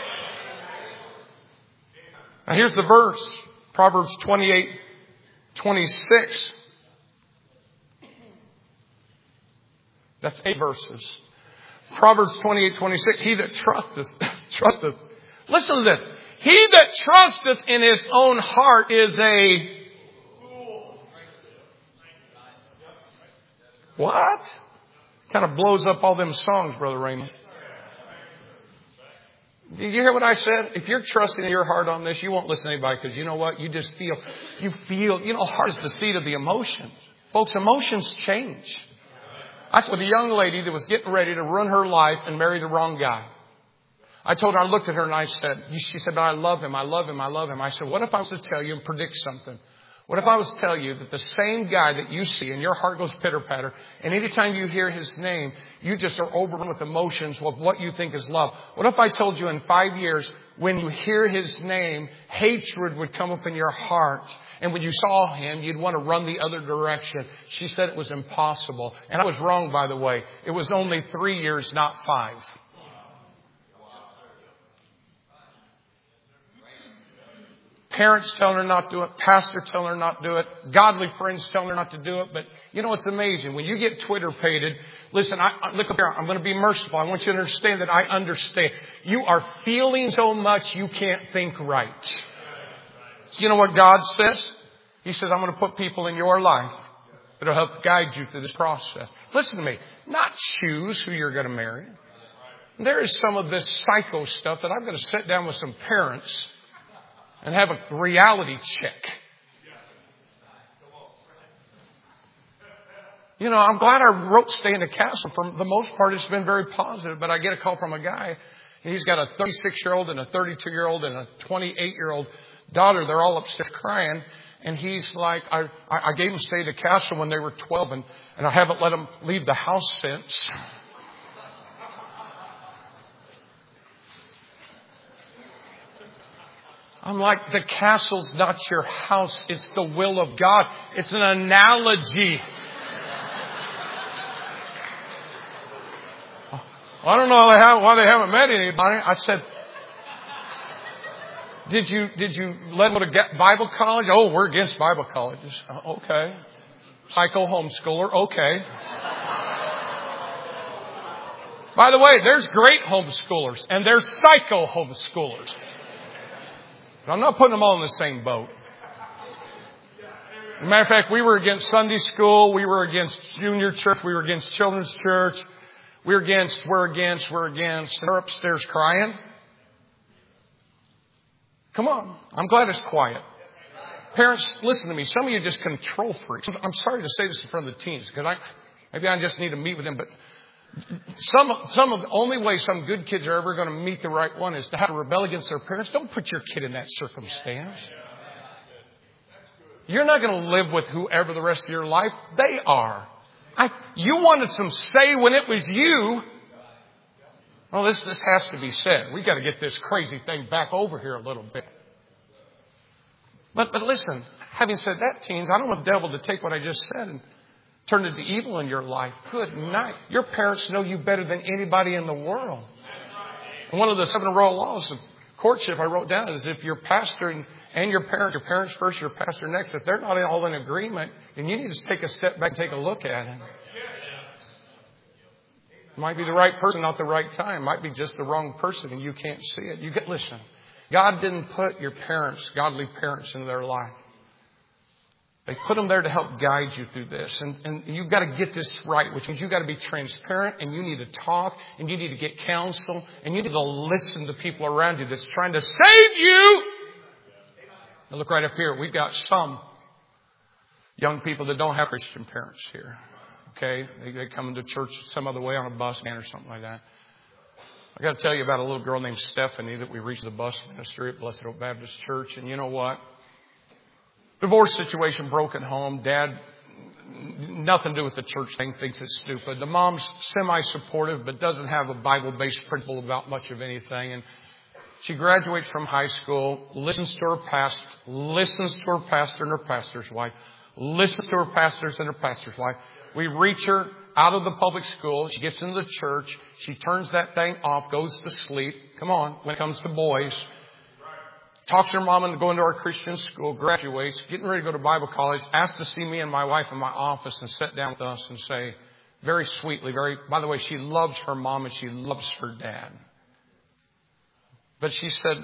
Now here's the verse. Proverbs twenty-eight, twenty-six. That's eight verses. Proverbs twenty-eight, twenty-six. He that trusteth, trusteth. Listen to this. He that trusteth in his own heart is a what? Kind of blows up all them songs, Brother Raymond. Did you hear what I said? If you're trusting in your heart on this, you won't listen to anybody because you know what? You just feel, you feel, you know, heart is the seat of the emotions. Folks, emotions change. I saw a young lady that was getting ready to ruin her life and marry the wrong guy. I told her, I looked at her and I said, she said, I love him, I love him, I love him. I said, what if I was to tell you and predict something? What if I was to tell you that the same guy that you see and your heart goes pitter-patter, and anytime you hear his name, you just are overrun with emotions of what you think is love? What if I told you in five years, when you hear his name, hatred would come up in your heart, and when you saw him, you'd want to run the other direction? She said it was impossible. And I was wrong, by the way. It was only three years, not five. Parents telling her not to do it. Pastor telling her not to do it. Godly friends telling her not to do it. But you know, it's amazing. When you get Twitter-pated, listen, I, I, look up here. I'm going to be merciful. I want you to understand that I understand. You are feeling so much you can't think right. You know what God says? He says, I'm going to put people in your life that will help guide you through this process. Listen to me. Not choose who you're going to marry. There is some of this psycho stuff that I'm going to sit down with some parents and have a reality check. You know, I'm glad I wrote Stay in the Castle. For the most part, it's been very positive. But I get a call from a guy. He's got a thirty-six-year-old and a thirty-two-year-old and a twenty-eight-year-old daughter. They're all upstairs crying. And he's like, I, I gave them Stay in the Castle when they were twelve, and, and I haven't let them leave the house since. I'm like, the castle's not your house. It's the will of God. It's an analogy. I don't know why they haven't met anybody. I said, did you, did you let them go to Bible college? Oh, we're against Bible colleges. Okay. Psycho homeschooler. Okay. By the way, there's great homeschoolers and there's psycho homeschoolers. I'm not putting them all in the same boat. As a matter of fact, we were against Sunday school. We were against junior church. We were against children's church. We were against, we're against, we're against. They're upstairs crying. Come on. I'm glad it's quiet. Parents, listen to me. Some of you are just control freaks. I'm sorry to say this in front of the teens because I, maybe I just need to meet with them, but Some, some of the only way some good kids are ever going to meet the right one is to have to rebel against their parents. Don't put your kid in that circumstance. You're not going to live with whoever the rest of your life. They are. I, you wanted some say when it was you. Well, this, this has to be said. We've got to get this crazy thing back over here a little bit. But, but listen, having said that, teens, I don't want the devil to take what I just said and turn it to evil in your life. Good night. Your parents know you better than anybody in the world. And one of the seven royal laws of courtship I wrote down is if your pastor and, and your parents, your parents first, your pastor next, if they're not all in agreement, then you need to take a step back and take a look at it. It might be the right person, not the right time. It might be just the wrong person and you can't see it. You get, listen, God didn't put your parents, godly parents, in their life. They put them there to help guide you through this. And, and you've got to get this right, which means you've got to be transparent and you need to talk and you need to get counsel and you need to listen to people around you that's trying to save you. Now look right up here. We've got some young people that don't have Christian parents here. Okay? They, they come into church some other way on a bus van or something like that. I got to tell you about a little girl named Stephanie that we reached the bus ministry at Blessed Hope Baptist Church. And you know what? Divorce situation, broken home. Dad, nothing to do with the church thing, thinks it's stupid. The mom's semi-supportive, but doesn't have a Bible-based principle about much of anything. And she graduates from high school, listens to her pastor, listens to her pastor and her pastor's wife, listens to her pastors and her pastor's wife. We reach her out of the public school. She gets into the church. She turns that thing off, goes to sleep. Come on, when it comes to boys. Talks to her mom into going to our Christian school, graduates, getting ready to go to Bible college, asked to see me and my wife in my office and sit down with us and say, very sweetly, very, by the way, she loves her mom and she loves her dad. But she said,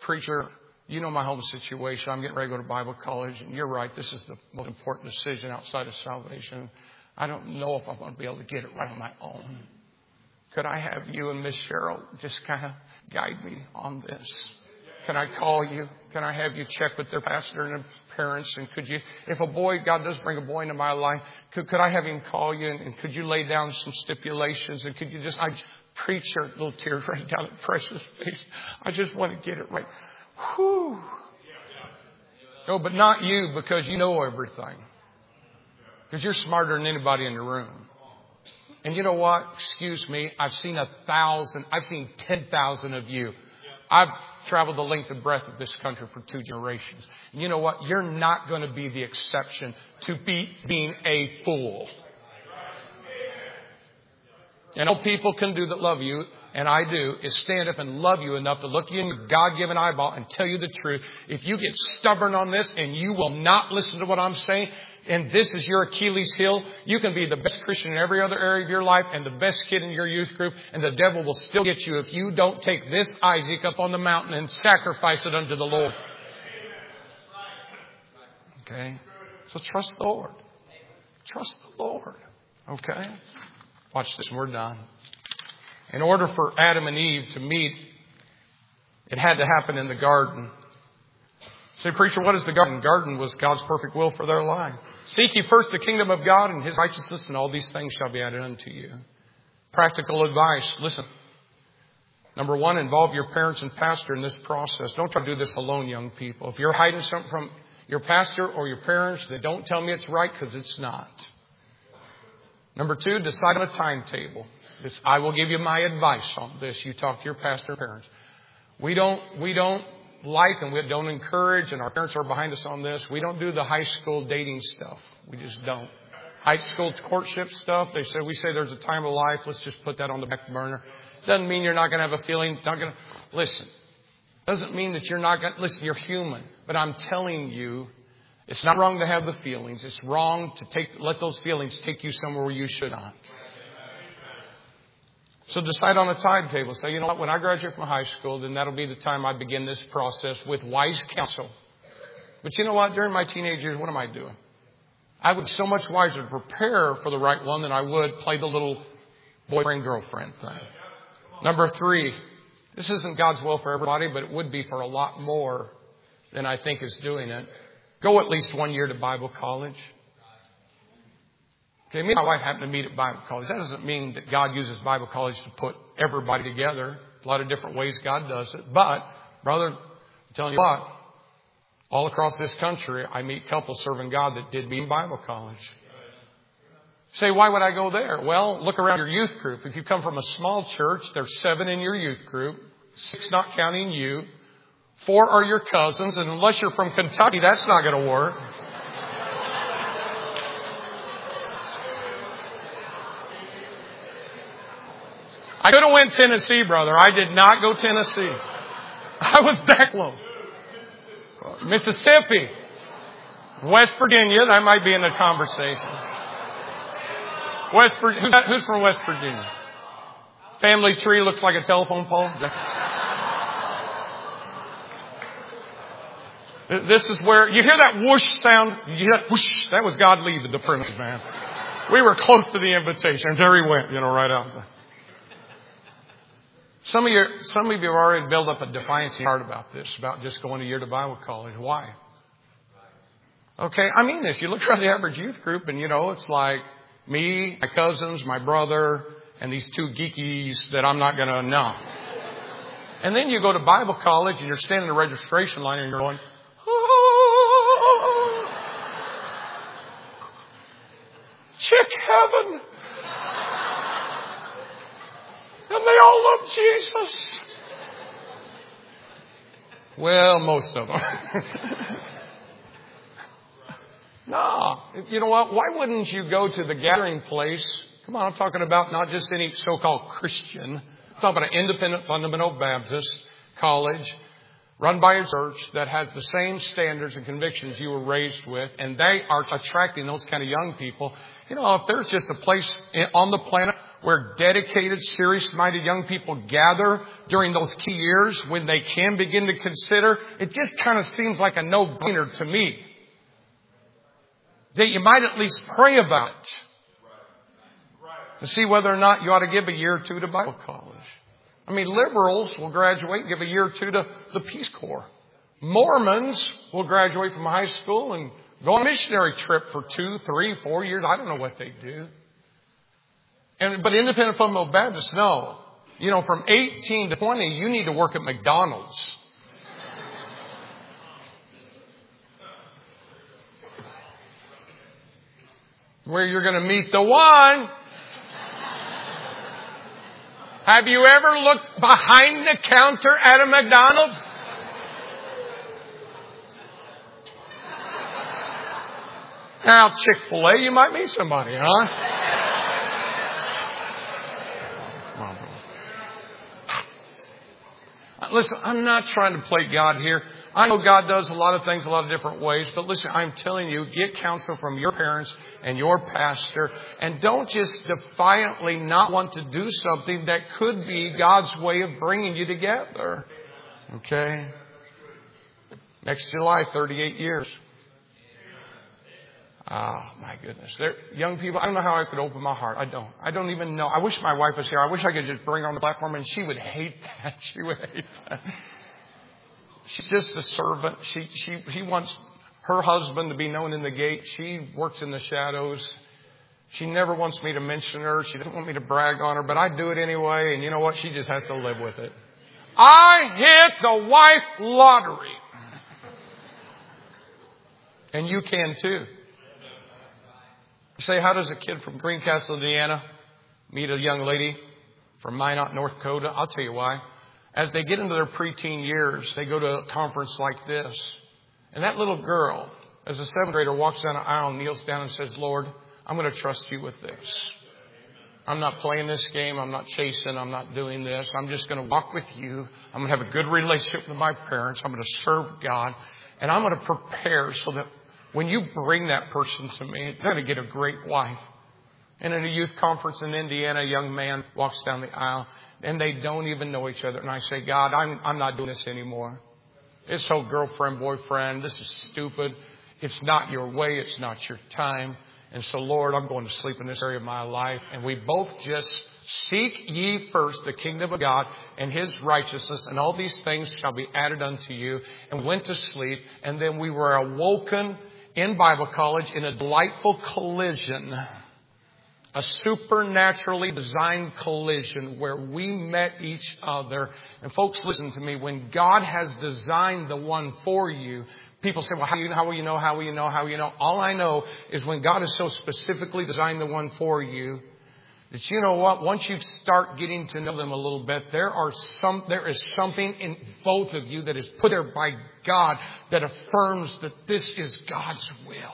preacher, you know my home situation. I'm getting ready to go to Bible college. And you're right. This is the most important decision outside of salvation. I don't know if I'm going to be able to get it right on my own. Could I have you and Miss Cheryl just kind of guide me on this? Can I call you? Can I have you check with their pastor and their parents? And could you, if a boy, God does bring a boy into my life, could, could I have him call you? And, and could you lay down some stipulations? And could you just, I preach your little tears right down at Precious face. I just want to get it right. Whew. No, but not you, because you know everything. Because you're smarter than anybody in the room. And you know what? Excuse me. I've seen a thousand. I've seen ten thousand of you. I've traveled the length and breadth of this country for two generations. And you know what? You're not going to be the exception to be being a fool. And all people can do that love you, and I do, is stand up and love you enough to look you in your God-given eyeball and tell you the truth. If you get stubborn on this and you will not listen to what I'm saying, and this is your Achilles heel, you can be the best Christian in every other area of your life and the best kid in your youth group, and the devil will still get you if you don't take this Isaac up on the mountain and sacrifice it unto the Lord. Okay? So trust the Lord. Trust the Lord. Okay? Watch this, and we're done. In order for Adam and Eve to meet, it had to happen in the garden. Say, preacher, what is the garden? The garden was God's perfect will for their life. Seek ye first the kingdom of God and His righteousness, and all these things shall be added unto you. Practical advice. Listen. Number one, involve your parents and pastor in this process. Don't try to do this alone, young people. If you're hiding something from your pastor or your parents, then don't tell me it's right, because it's not. Number two, decide on a timetable. This, I will give you my advice on this. You talk to your pastor and parents. We don't, we don't like and we don't encourage, and our parents are behind us on this. We don't do the high school dating stuff. We just don't. High school courtship stuff. They say, we say there's a time of life. Let's just put that on the back burner. Doesn't mean you're not going to have a feeling. Not going to listen. Doesn't mean that you're not going to listen. You're human. But I'm telling you, it's not wrong to have the feelings. It's wrong to take, let those feelings take you somewhere where you should not. So decide on a timetable. Say, you know what, when I graduate from high school, then that'll be the time I begin this process with wise counsel. But you know what? During my teenage years, what am I doing? I would be so much wiser to prepare for the right one than I would play the little boyfriend-girlfriend thing. Number three, this isn't God's will for everybody, but it would be for a lot more than I think is doing it. Go at least one year to Bible college. Okay, me and my wife happened to meet at Bible college. That doesn't mean that God uses Bible college to put everybody together. A lot of different ways God does it. But, brother, I'm telling you what, all across this country, I meet couples serving God that did be in Bible college. Say, why would I go there? Well, look around your youth group. If you come from a small church, there's seven in your youth group, six not counting you. Four are your cousins, and unless you're from Kentucky, that's not going to work. I could have went Tennessee, brother. I did not go Tennessee. I was that close. Mississippi. West Virginia. That might be in the conversation. West Virginia. Who's from West Virginia? Family tree looks like a telephone pole. This is where you hear that whoosh sound. You hear that whoosh. That was God leaving the premise, man. We were close to the invitation. And there he went, you know, right out there. Some of you, some of you have already built up a defiance in your heart about this, about just going a year to Bible college. Why? Okay, I mean this. You look around the average youth group, and you know it's like me, my cousins, my brother, and these two geekies that I'm not going to know. And then you go to Bible college, and you're standing in the registration line, and you're going, oh, chick heaven. And they all love Jesus. Well, most of them. No. You know what? Why wouldn't you go to the gathering place? Come on, I'm talking about not just any so-called Christian. I'm talking about an independent fundamental Baptist college run by a church that has the same standards and convictions you were raised with. And they are attracting those kind of young people. You know, if there's just a place on the planet where dedicated, serious-minded young people gather during those key years when they can begin to consider, it just kind of seems like a no-brainer to me that you might at least pray about it to see whether or not you ought to give a year or two to Bible college. I mean, liberals will graduate and give a year or two to the Peace Corps. Mormons will graduate from high school and go on a missionary trip for two, three, four years. I don't know what they do. And, but independent fundamental Baptists, no. You know, from eighteen to twenty, you need to work at McDonald's. Where you're going to meet the one. Have you ever looked behind the counter at a McDonald's? Now, Chick-fil-A, you might meet somebody, huh? Listen, I'm not trying to play God here. I know God does a lot of things a lot of different ways, but listen, I'm telling you, get counsel from your parents and your pastor, and don't just defiantly not want to do something that could be God's way of bringing you together. Okay? Next July, thirty-eight years. Oh, my goodness. They're, young people, I don't know how I could open my heart. I don't. I don't even know. I wish my wife was here. I wish I could just bring her on the platform, and she would hate that. She would hate that. She's just a servant. She, she, she wants her husband to be known in the gate. She works in the shadows. She never wants me to mention her. She doesn't want me to brag on her, but I do it anyway. And you know what? She just has to live with it. I hit the wife lottery. And you can too. You say, how does a kid from Greencastle, Indiana meet a young lady from Minot, North Dakota? I'll tell you why. As they get into their preteen years, they go to a conference like this. And that little girl, as a seventh grader, walks down the aisle and kneels down and says, Lord, I'm going to trust you with this. I'm not playing this game. I'm not chasing. I'm not doing this. I'm just going to walk with you. I'm going to have a good relationship with my parents. I'm going to serve God. And I'm going to prepare so that when you bring that person to me, they're going to get a great wife. And in a youth conference in Indiana, a young man walks down the aisle, and they don't even know each other. And I say, God, I'm, I'm not doing this anymore. It's so girlfriend, boyfriend. This is stupid. It's not your way. It's not your time. And so, Lord, I'm going to sleep in this area of my life. And we both just seek ye first the kingdom of God and His righteousness, and all these things shall be added unto you. And we went to sleep, and then we were awoken in Bible college in a delightful collision. A supernaturally designed collision where we met each other. And folks, listen to me. When God has designed the one for you, people say, well, how, you, how will you know? How will you know? How will you know? All I know is when God has so specifically designed the one for you, that you know what? Once you start getting to know them a little bit, there are some, there is something in both of you that is put there by God that affirms that this is God's will.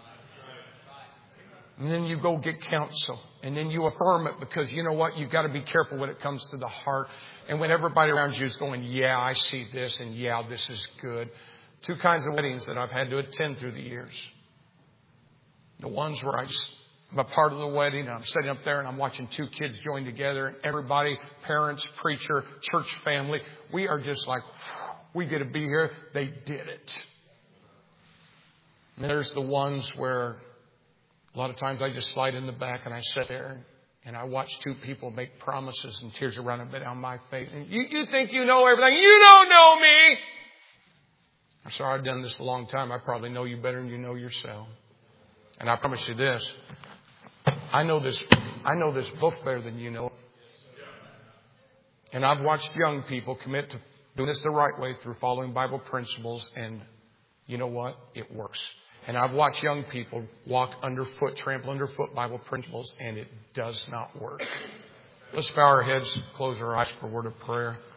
And then you go get counsel. And then you affirm it because you know what? You've got to be careful when it comes to the heart. And when everybody around you is going, yeah, I see this. And yeah, this is good. Two kinds of weddings that I've had to attend through the years. The ones where I just, I'm a part of the wedding. And I'm sitting up there and I'm watching two kids join together. And everybody, parents, preacher, church family. We are just like, we get to be here. They did it. And there's the ones where a lot of times I just slide in the back and I sit there and I watch two people make promises and tears are running down my face. And you, you think you know everything. You don't know me. I'm sorry, I've done this a long time. I probably know you better than you know yourself. And I promise you this. I know this, I know this book better than you know. And I've watched young people commit to doing this the right way through following Bible principles. And you know what? It works. And I've watched young people walk underfoot, trample underfoot Bible principles, and it does not work. Let's bow our heads, close our eyes for a word of prayer.